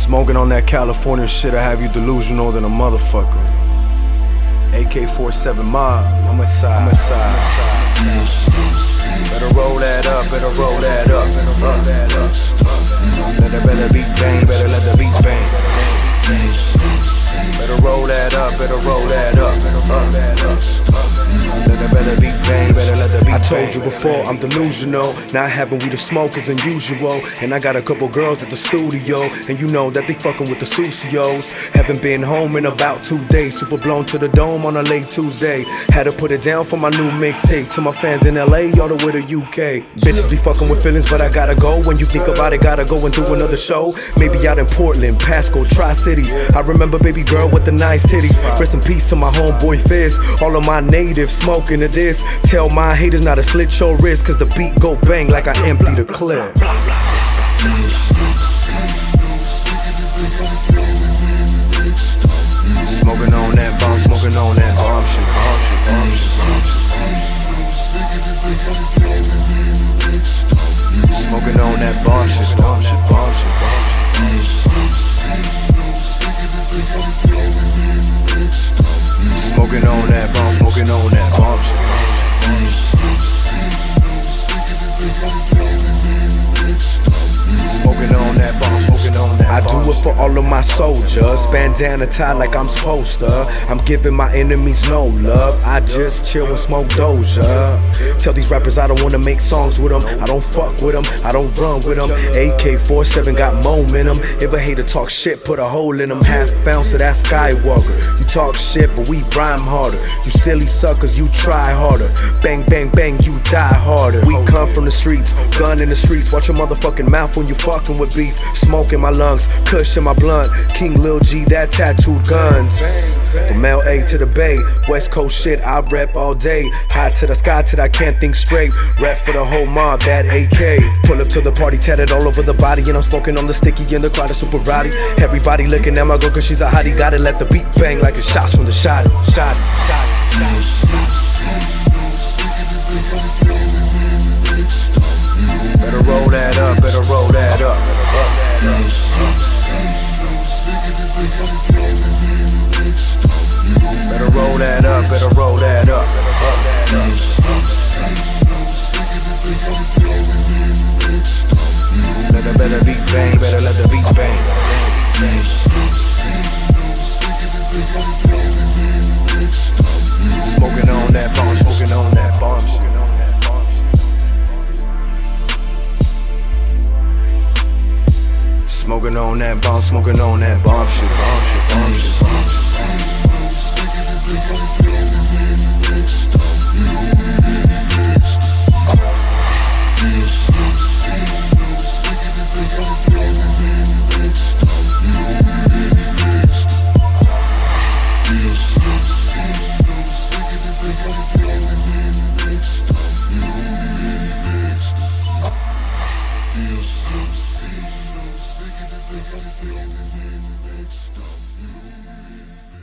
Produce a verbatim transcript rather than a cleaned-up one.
Smoking on that California shit, I have you delusional than a motherfucker. A K forty-seven mob, I'm a side, I'm a side. Better roll that up, better roll that up, uh, uh. Better, better beat bang, better let the beat bang. Better roll that up, better roll that up, uh, uh. Better, better beat bang, better let the beat bang. I told you before, I'm delusional. Not having weed or smoke is unusual. And I got a couple girls at the studio, and you know that they fucking with the Susios. Haven't been home in about two days. Super blown to the dome on a late Tuesday. Had to put it down for my new mixtape. To my fans in L A, all the way to U K. Bitches be fucking with feelings, but I gotta go. When you think about it, gotta go and do another show. Maybe out in Portland, Pasco, Tri-Cities. I remember baby girl with the nice titties. Rest in peace to my homeboy Fizz. All of my natives smoking to this. Tell my haters not to slit your wrist, cause the beat go bang like I empty the clip. Smoking on that bomb, smoking on that bomb shit, bomb shit, bomb shit. Smoking on that bomb shit, bomb shit, bomb shit, bomb shit. Smoking on that bomb, smoking on that bomb shit. Smoking on that bomb, smoking on that. I do it for all of my soldiers. Bandana tied like I'm supposed to. I'm giving my enemies no love. I just chill and smoke Doja. Tell these rappers I don't wanna make songs with them. I don't fuck with them, I don't run with them. A K forty-seven got momentum. If a hater talk shit, put a hole in them. Half bounce to that Skywalker. You talk shit, but we rhyme harder. You silly suckers, you try harder. Bang, bang, bang, you die harder. We come from the streets, gun in the streets. Watch your motherfucking mouth when you fucking with beef. Smoke in my lungs, kush in my blunt. King Lil G, that tattooed guns. From L A to the Bay, West Coast shit, I rep all day. High to the sky till I can't think straight. Rep for the whole mob, that A K. Pull up to the party, tatted all over the body. And I'm smoking on the sticky and the crowd is super rowdy. Everybody looking at my girl cause she's a hottie. Gotta let the beat bang like it's shots from the shot. Shot, shot, better roll that up, better roll that up. Better roll that up, better roll that up. Better, better beat bang, better let the beat bang. Smoking on that bomb, smoking on that bomb, smoking on that bomb. Smoking on that bomb, smoking on that bomb shit, bomb shit, bomb shit, bomb shit. Next up.